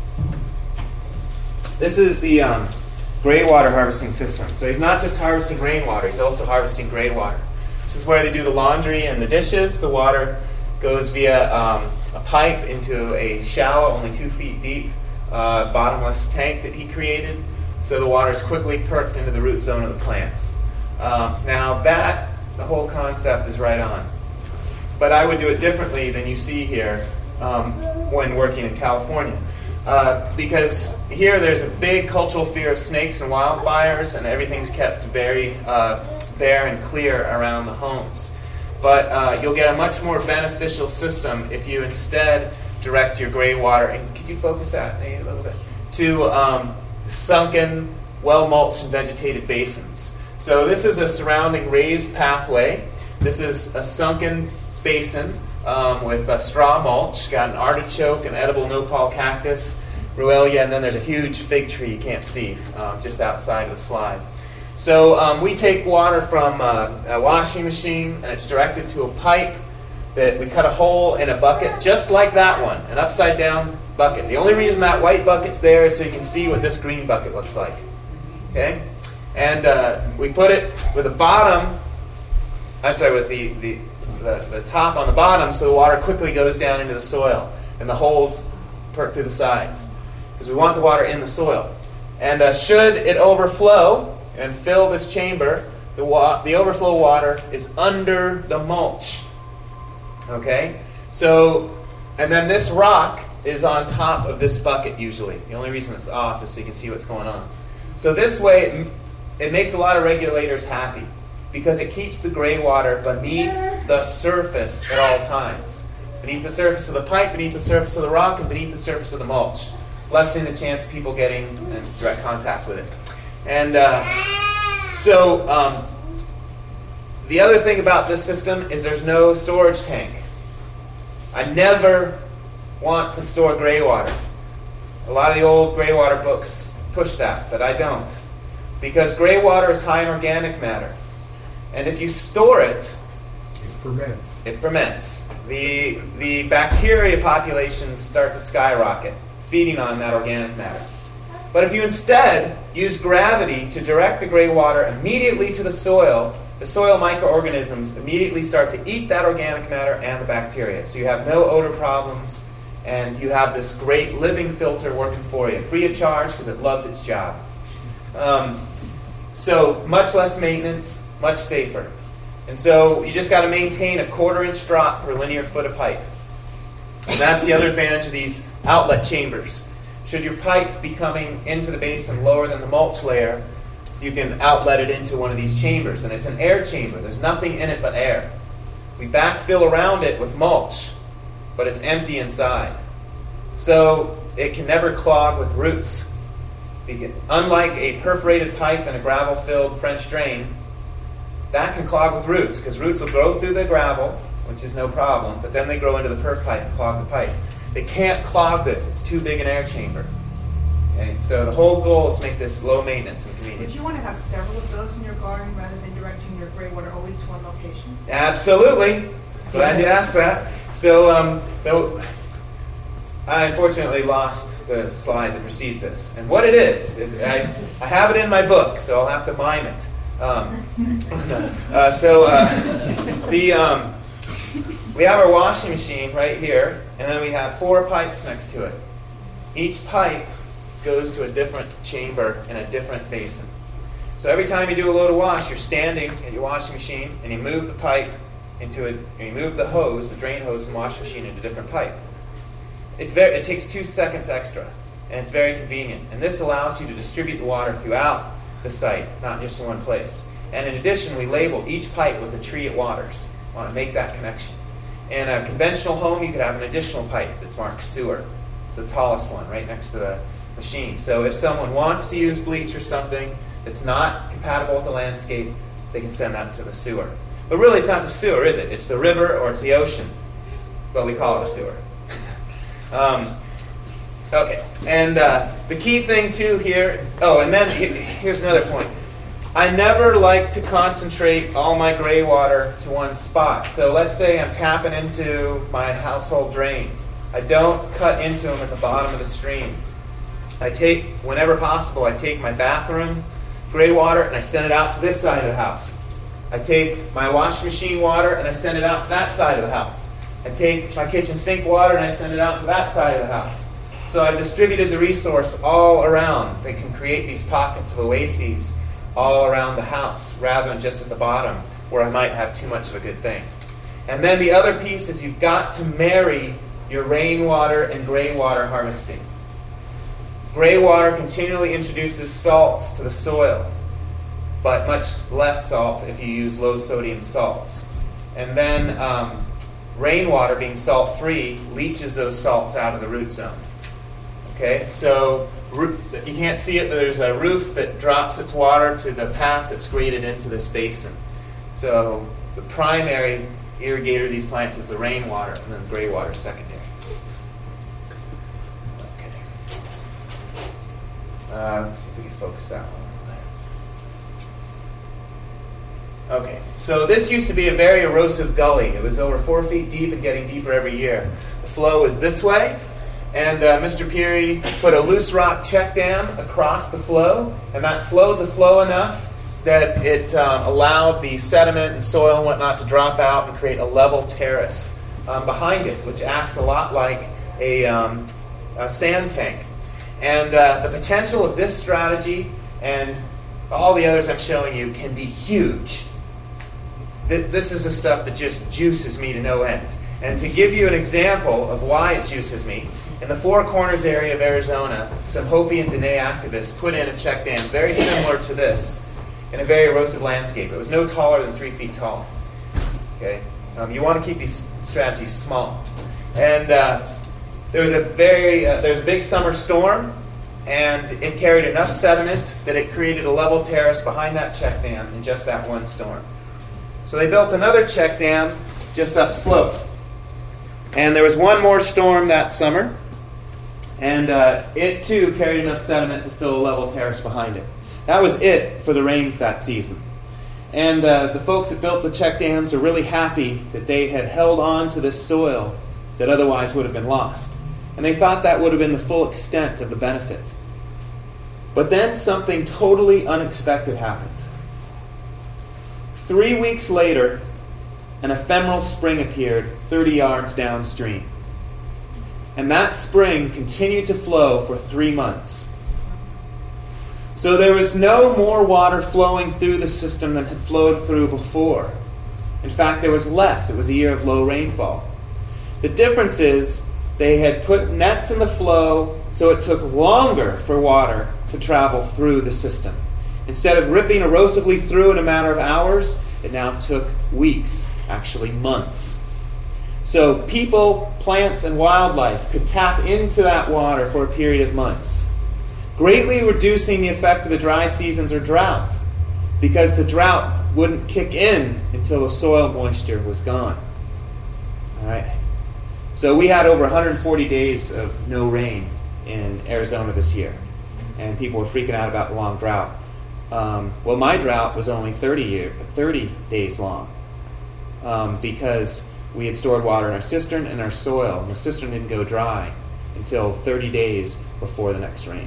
This is the um, gray water harvesting system. So he's not just harvesting rainwater, he's also harvesting gray water. This is where they do the laundry and the dishes. The water goes via um, a pipe into a shallow, only two feet deep, uh, bottomless tank that he created. So the water is quickly perked into the root zone of the plants. Um, now that, the whole concept is right on. But I would do it differently than you see here um, when working in California. Uh, because here there's a big cultural fear of snakes and wildfires, and everything's kept very uh, bare and clear around the homes. But uh, you'll get a much more beneficial system if you instead direct your gray water, and could you focus that Nate, a little bit, to um, sunken, well-mulched and vegetated basins. So this is a surrounding raised pathway. This is a sunken basin um, with a straw mulch. Got an artichoke, an edible nopal cactus, ruellia, and then there's a huge fig tree you can't see um, just outside of the slide. So um, we take water from uh, a washing machine, and it's directed to a pipe that we cut a hole in a bucket just like that one, an upside down bucket. The only reason that white bucket's there is so you can see what this green bucket looks like. Okay? And uh, we put it with the bottom, I'm sorry, with the, the, the, the top on the bottom, so the water quickly goes down into the soil, and the holes perk through the sides, because we want the water in the soil. And uh, should it overflow and fill this chamber, the, wa- the overflow water is under the mulch. Okay? So, and then this rock is on top of this bucket usually. The only reason it's off is so you can see what's going on. So this way, it, it makes a lot of regulators happy because it keeps the gray water beneath the surface at all times. Beneath the surface of the pipe, beneath the surface of the rock, and beneath the surface of the mulch, lessening the chance of people getting in direct contact with it. And uh, so um, the other thing about this system is there's no storage tank. I never want to store gray water. A lot of the old gray water books push that, but I don't. Because gray water is high in organic matter. And if you store it, it ferments. It ferments. The, the bacteria populations start to skyrocket, feeding on that organic matter. But if you instead use gravity to direct the gray water immediately to the soil, the soil microorganisms immediately start to eat that organic matter and the bacteria. So you have no odor problems, and you have this great living filter working for you, free of charge because it loves its job. Um, so much less maintenance, much safer. And so you just got to maintain a quarter inch drop per linear foot of pipe. And that's the other advantage of these outlet chambers. Should your pipe be coming into the basin lower than the mulch layer, you can outlet it into one of these chambers. And it's an air chamber. There's nothing in it but air. We backfill around it with mulch, but it's empty inside. So it can never clog with roots. Can, unlike a perforated pipe and a gravel-filled French drain, that can clog with roots, because roots will grow through the gravel, which is no problem, but then they grow into the perf pipe and clog the pipe. They can't clog this. It's too big an air chamber. Okay? So the whole goal is to make this low maintenance and convenient. Would you want to have several of those in your garden rather than directing your gray water always to one location? Absolutely. Glad you asked that. So um, though, I unfortunately lost the slide that precedes this. And what it is, is I, I have it in my book, so I'll have to mime it. Um, uh, so uh, the um, we have our washing machine right here, and then we have four pipes next to it. Each pipe goes to a different chamber in a different basin. So every time you do a load of wash, you're standing at your washing machine, and you move the pipe into a, and you move the hose, the drain hose from the washing machine into a different pipe. It's very, it takes two seconds extra, and it's very convenient. And this allows you to distribute the water throughout the site, not just in one place. And in addition, we label each pipe with a tree it waters. I want to make that connection. In a conventional home, you could have an additional pipe that's marked sewer. It's the tallest one right next to the machine. So if someone wants to use bleach or something that's not compatible with the landscape, they can send that to the sewer. But really, it's not the sewer, is it? It's the river or it's the ocean. But we call it a sewer. um, Okay, and uh, the key thing too here, oh, and then here's another point. I never like to concentrate all my gray water to one spot. So let's say I'm tapping into my household drains. I don't cut into them at the bottom of the stream. I take, whenever possible, I take my bathroom gray water and I send it out to this side of the house. I take my washing machine water and I send it out to that side of the house. I take my kitchen sink water and I send it out to that side of the house. So I've distributed the resource all around. They can create these pockets of oases all around the house rather than just at the bottom where I might have too much of a good thing. And then the other piece is you've got to marry your rainwater and gray water harvesting. Gray water continually introduces salts to the soil, but much less salt if you use low sodium salts. And then um, rainwater, being salt-free, leaches those salts out of the root zone. Okay, so you can't see it, but there's a roof that drops its water to the path that's graded into this basin. So the primary irrigator of these plants is the rainwater, and then the gray water is secondary. Okay. Uh, let's see if we can focus that one. Okay, so this used to be a very erosive gully. It was over four feet deep and getting deeper every year. The flow is this way. And uh, Mister Peary put a loose rock check dam across the flow, and that slowed the flow enough that it um, allowed the sediment and soil and whatnot to drop out and create a level terrace um, behind it, which acts a lot like a, um, a sand tank. And uh, the potential of this strategy and all the others I'm showing you can be huge. Th- This is the stuff that just juices me to no end. And to give you an example of why it juices me, in the Four Corners area of Arizona, some Hopi and Dene activists put in a check dam very similar to this in a very erosive landscape. It was no taller than three feet tall. Okay, um, you want to keep these strategies small. And uh, there was a very uh, there was a big summer storm, and it carried enough sediment that it created a level terrace behind that check dam in just that one storm. So they built another check dam just upslope. And there was one more storm that summer, and uh, it too carried enough sediment to fill a level terrace behind it. That was it for the rains that season. And uh, the folks that built the check dams are really happy that they had held on to this soil that otherwise would have been lost. And they thought that would have been the full extent of the benefit. But then something totally unexpected happened. Three weeks later, an ephemeral spring appeared thirty yards downstream. And that spring continued to flow for three months. So there was no more water flowing through the system than had flowed through before. In fact, there was less. It was a year of low rainfall. The difference is they had put nets in the flow so it took longer for water to travel through the system. Instead of ripping erosively through in a matter of hours, it now took weeks, actually months. So people, plants, and wildlife could tap into that water for a period of months, greatly reducing the effect of the dry seasons or drought, because the drought wouldn't kick in until the soil moisture was gone. All right. So we had over one hundred forty days of no rain in Arizona this year, and people were freaking out about the long drought. Um, well, my drought was only thirty, year, thirty days long um, because we had stored water in our cistern and our soil, and the cistern didn't go dry until thirty days before the next rain.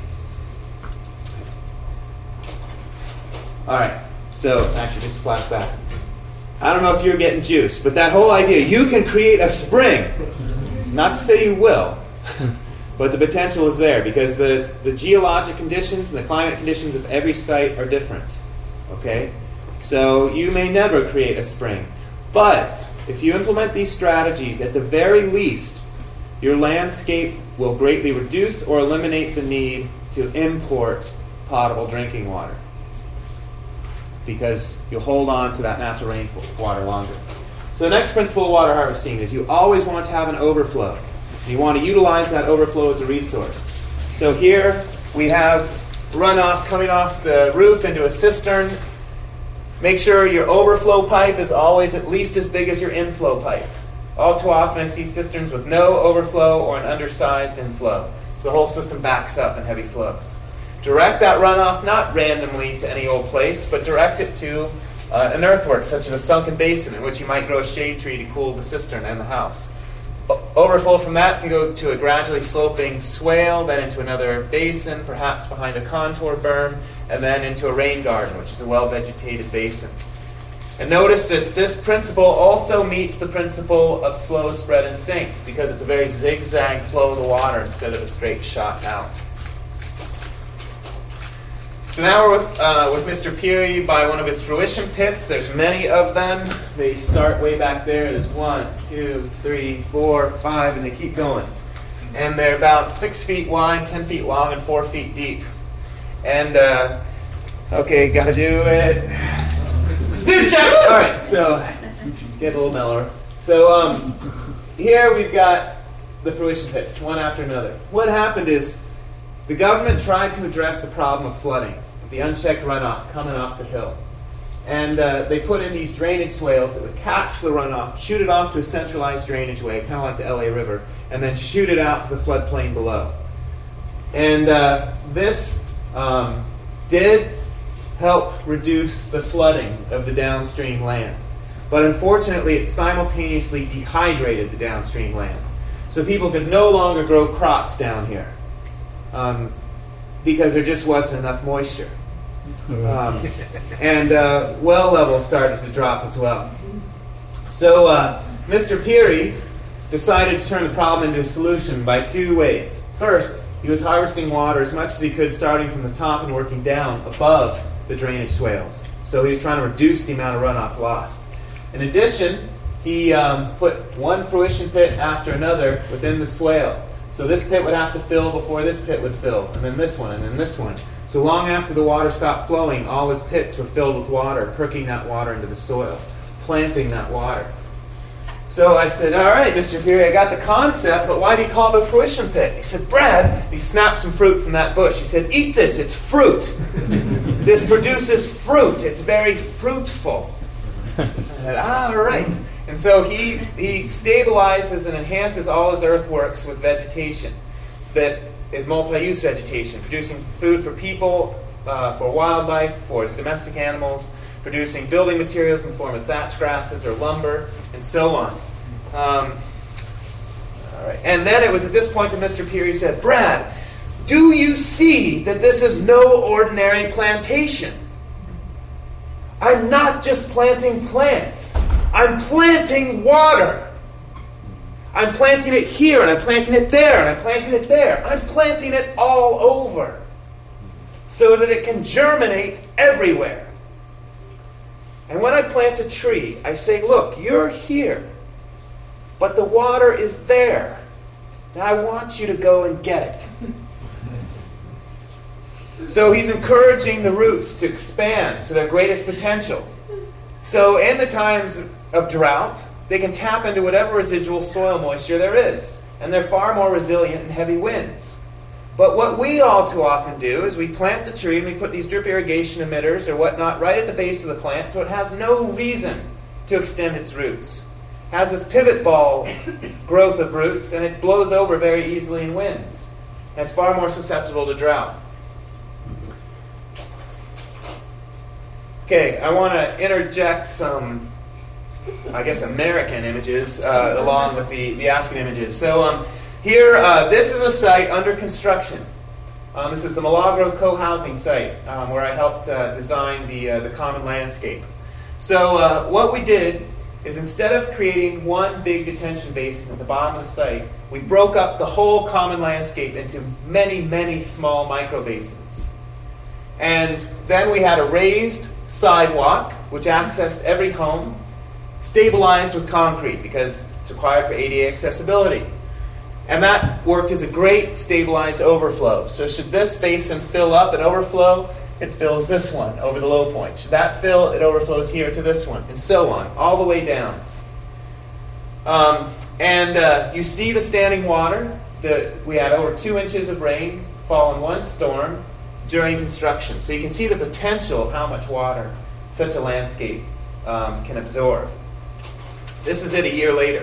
All right, so actually just flash back. I don't know if you're getting juice, but that whole idea, you can create a spring. Not to say you will, but the potential is there because the, the geologic conditions and the climate conditions of every site are different. Okay? So you may never create a spring. But if you implement these strategies, at the very least, your landscape will greatly reduce or eliminate the need to import potable drinking water, because you'll hold on to that natural rainwater longer. So the next principle of water harvesting is you always want to have an overflow. And you want to utilize that overflow as a resource. So here we have runoff coming off the roof into a cistern. Make sure your overflow pipe is always at least as big as your inflow pipe. All too often I see cisterns with no overflow or an undersized inflow. So the whole system backs up in heavy flows. Direct that runoff not randomly to any old place, but direct it to uh, an earthwork, such as a sunken basin in which you might grow a shade tree to cool the cistern and the house. O- overflow from that can go to a gradually sloping swale, then into another basin, perhaps behind a contour berm, and then into a rain garden, which is a well-vegetated basin. And notice that this principle also meets the principle of slow spread and sink, because it's a very zigzag flow of the water instead of a straight shot out. So now we're with, uh, with Mister Peary by one of his fruition pits. There's many of them. They start way back there. There's one, two, three, four, five, and they keep going. And they're about six feet wide, ten feet long, and four feet deep. And, uh, okay, gotta do it. Snooze check! All right, so get a little mellower. So um, here we've got the fruition pits, one after another. What happened is the government tried to address the problem of flooding, the unchecked runoff coming off the hill. And uh, they put in these drainage swales that would catch the runoff, shoot it off to a centralized drainage way, kind of like the L A River, and then shoot it out to the floodplain below. And uh, this um, did help reduce the flooding of the downstream land. But unfortunately, it simultaneously dehydrated the downstream land. So people could no longer grow crops down here. Um, because there just wasn't enough moisture. Um, and uh, well levels started to drop as well. So uh, Mister Peary decided to turn the problem into a solution by two ways. First, he was harvesting water as much as he could, starting from the top and working down above the drainage swales. So he was trying to reduce the amount of runoff lost. In addition, he um, put one fruition pit after another within the swale. So this pit would have to fill before this pit would fill, and then this one, and then this one. So long after the water stopped flowing, all his pits were filled with water, perking that water into the soil, planting that water. So I said, all right, Mister Peary, I got the concept, but why do you call it a fruition pit? He said, Brad, he snapped some fruit from that bush. He said, eat this, it's fruit. This produces fruit. It's very fruitful. I said, ah, all right. And so he, he stabilizes and enhances all his earthworks with vegetation that is multi-use vegetation, producing food for people, uh, for wildlife, for his domestic animals, producing building materials in the form of thatch grasses or lumber, and so on. Um, all right. And then it was at this point that Mister Peary said, Brad, do you see that this is no ordinary plantation? I'm not just planting plants. I'm planting water. I'm planting it here, and I'm planting it there, and I'm planting it there. I'm planting it all over so that it can germinate everywhere. And when I plant a tree, I say, look, you're here, but the water is there. Now I want you to go and get it. So he's encouraging the roots to expand to their greatest potential. So in the times of drought, they can tap into whatever residual soil moisture there is, and they're far more resilient in heavy winds. But what we all too often do is we plant the tree and we put these drip irrigation emitters or whatnot right at the base of the plant so it has no reason to extend its roots. It has this pivot ball growth of roots, and it blows over very easily in winds. And it's far more susceptible to drought. Okay, I want to interject some, I guess, American images uh, along with the, the African images. So um, here, uh, this is a site under construction. Um, this is the Milagro co-housing site um, where I helped uh, design the, uh, the common landscape. So uh, what we did is instead of creating one big detention basin at the bottom of the site, we broke up the whole common landscape into many, many small micro basins. And then we had a raised sidewalk, which accessed every home, stabilized with concrete because it's required for A D A accessibility. And that worked as a great stabilized overflow. So should this basin fill up and overflow, it fills this one over the low point. Should that fill, it overflows here to this one, and so on, all the way down. Um, and uh, you see the standing water. The, we had over two inches of rain fall in one storm during construction. So you can see the potential of how much water such a landscape um, can absorb. This is it a year later.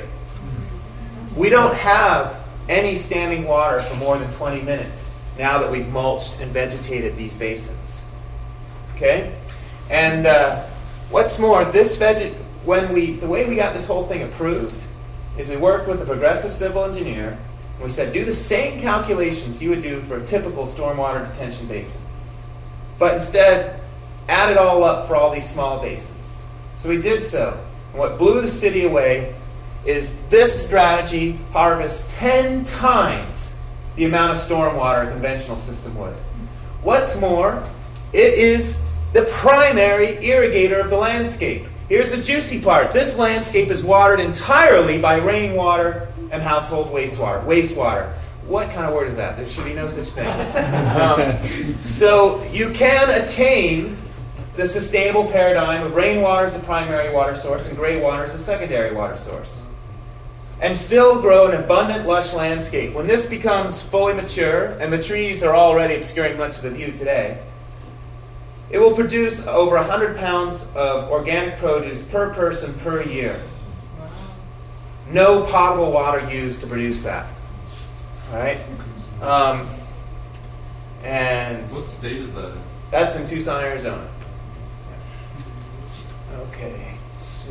We don't have any standing water for more than twenty minutes now that we've mulched and vegetated these basins. Okay? And uh, what's more, this veget when we the way we got this whole thing approved is we worked with a progressive civil engineer, and we said, do the same calculations you would do for a typical stormwater detention basin, but instead add it all up for all these small basins. So we did so. And what blew the city away is this strategy harvests ten times the amount of stormwater a conventional system would. What's more, it is the primary irrigator of the landscape. Here's the juicy part. This landscape is watered entirely by rainwater and household wastewater. Wastewater. What kind of word is that? There should be no such thing. Um, so you can attain the sustainable paradigm of rainwater as a primary water source and gray water as a secondary water source, and still grow an abundant, lush landscape. When this becomes fully mature, and the trees are already obscuring much of the view today, it will produce over one hundred pounds of organic produce per person per year. No potable water used to produce that. All right? Um, and what state is that in? That's in Tucson, Arizona. Okay, so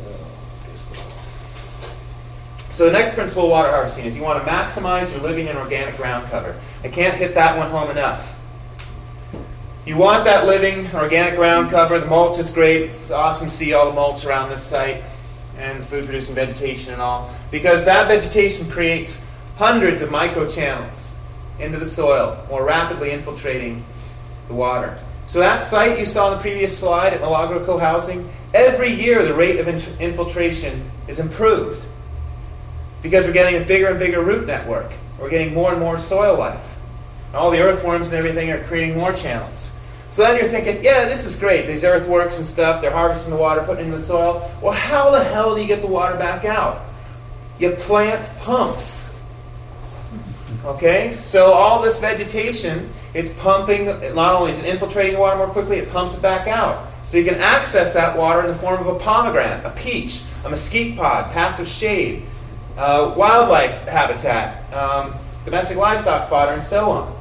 So the next principle of water harvesting is you want to maximize your living and organic ground cover. I can't hit that one home enough. You want that living organic ground cover. The mulch is great. It's awesome to see all the mulch around this site and the food-producing vegetation and all, because that vegetation creates hundreds of microchannels into the soil, more rapidly infiltrating the water. So that site you saw in the previous slide at Milagro Co-housing, every year the rate of in- infiltration is improved because we're getting a bigger and bigger root network. We're getting more and more soil life. And all the earthworms and everything are creating more channels. So then you're thinking, yeah, this is great. These earthworks and stuff, they're harvesting the water, putting it in the soil. Well, how the hell do you get the water back out? You plant pumps. Okay? So all this vegetation, it's pumping, not only is it infiltrating the water more quickly, it pumps it back out. So you can access that water in the form of a pomegranate, a peach, a mesquite pod, passive shade, uh, wildlife habitat, um, domestic livestock fodder, and so on.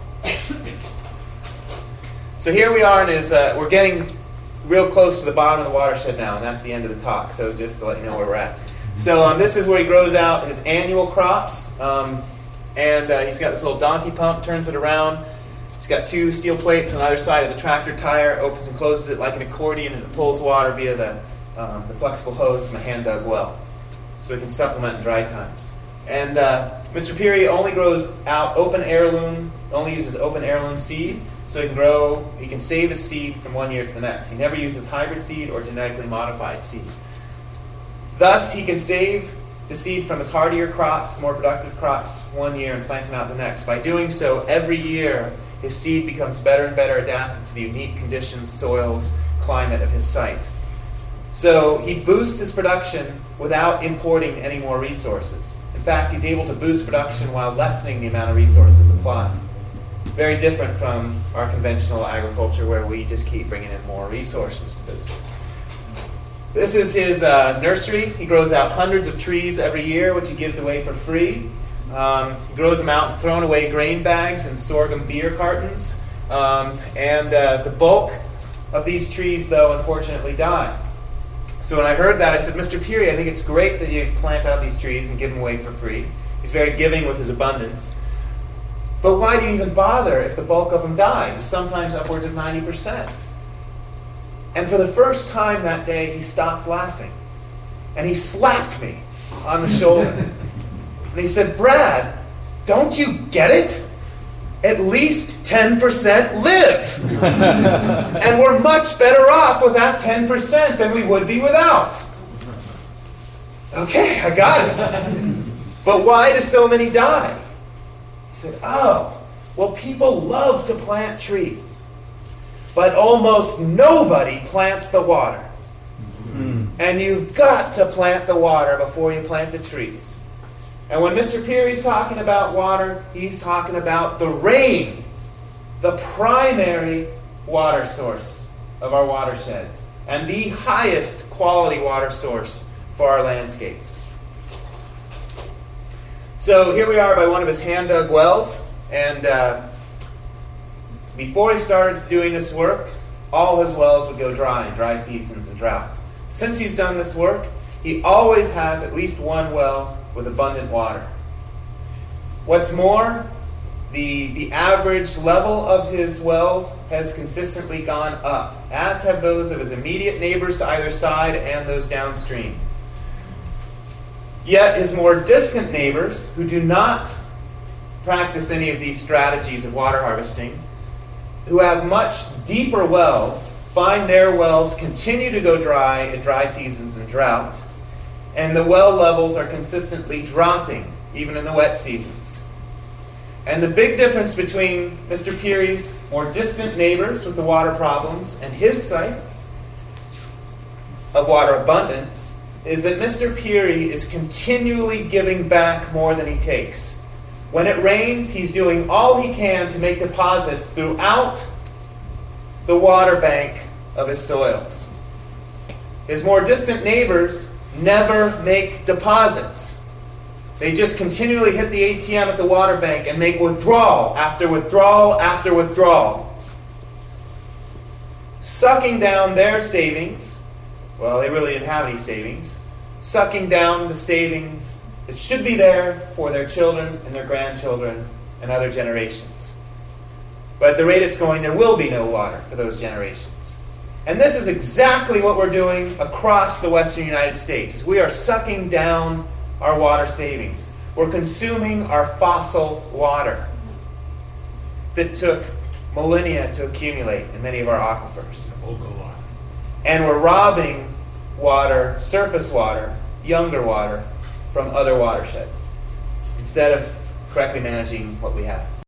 So here we are, and is uh, we're getting real close to the bottom of the watershed now, and that's the end of the talk. So just to let you know where we're at. So um, this is where he grows out his annual crops, um, and uh, he's got this little donkey pump, turns it around. It's got two steel plates on either side of the tractor tire, opens and closes it like an accordion, and it pulls water via the, um, the flexible hose from a hand-dug well. So it can supplement in dry times. And uh, Mister Peary only grows out open heirloom, only uses open heirloom seed, so he can grow, he can save his seed from one year to the next. He never uses hybrid seed or genetically modified seed. Thus, he can save the seed from his hardier crops, more productive crops, one year and plant them out the next. By doing so, every year, his seed becomes better and better adapted to the unique conditions, soils, climate of his site. So he boosts his production without importing any more resources. In fact, he's able to boost production while lessening the amount of resources applied. Very different from our conventional agriculture where we just keep bringing in more resources to boost. This is his uh, nursery. He grows out hundreds of trees every year, which he gives away for free. Um, he grows them out in thrown away grain bags and sorghum beer cartons. Um, and uh, the bulk of these trees, though, unfortunately die. So when I heard that, I said, Mister Peary, I think it's great that you plant out these trees and give them away for free. He's very giving with his abundance. But why do you even bother if the bulk of them die? Sometimes upwards of ninety percent. And for the first time that day, he stopped laughing. And he slapped me on the shoulder. And he said, Brad, don't you get it? At least ten percent live. And we're much better off with that ten percent than we would be without. Okay, I got it. But why do so many die? He said, oh, well, people love to plant trees. But almost nobody plants the water. Mm. And you've got to plant the water before you plant the trees. And when Mister Peary's talking about water, he's talking about the rain, the primary water source of our watersheds, and the highest quality water source for our landscapes. So here we are by one of his hand-dug wells, and uh, before he started doing this work, all his wells would go dry in dry seasons and drought. Since he's done this work, he always has at least one well with abundant water. What's more, the, the average level of his wells has consistently gone up, as have those of his immediate neighbors to either side and those downstream. Yet his more distant neighbors, who do not practice any of these strategies of water harvesting, who have much deeper wells, find their wells continue to go dry in dry seasons and drought, and the well levels are consistently dropping, even in the wet seasons. And the big difference between Mister Peary's more distant neighbors with the water problems and his site of water abundance is that Mister Peary is continually giving back more than he takes. When it rains, he's doing all he can to make deposits throughout the water bank of his soils. His more distant neighbors never make deposits. They just continually hit the A T M at the water bank and make withdrawal after withdrawal after withdrawal, sucking down their savings. Well, they really didn't have any savings. Sucking down the savings that should be there for their children and their grandchildren and other generations. But at the rate it's going, there will be no water for those generations. And this is exactly what we're doing across the western United States. Is we are sucking down our water savings. We're consuming our fossil water that took millennia to accumulate in many of our aquifers. Oh, go on. And we're robbing water, surface water, younger water, from other watersheds, instead of correctly managing what we have.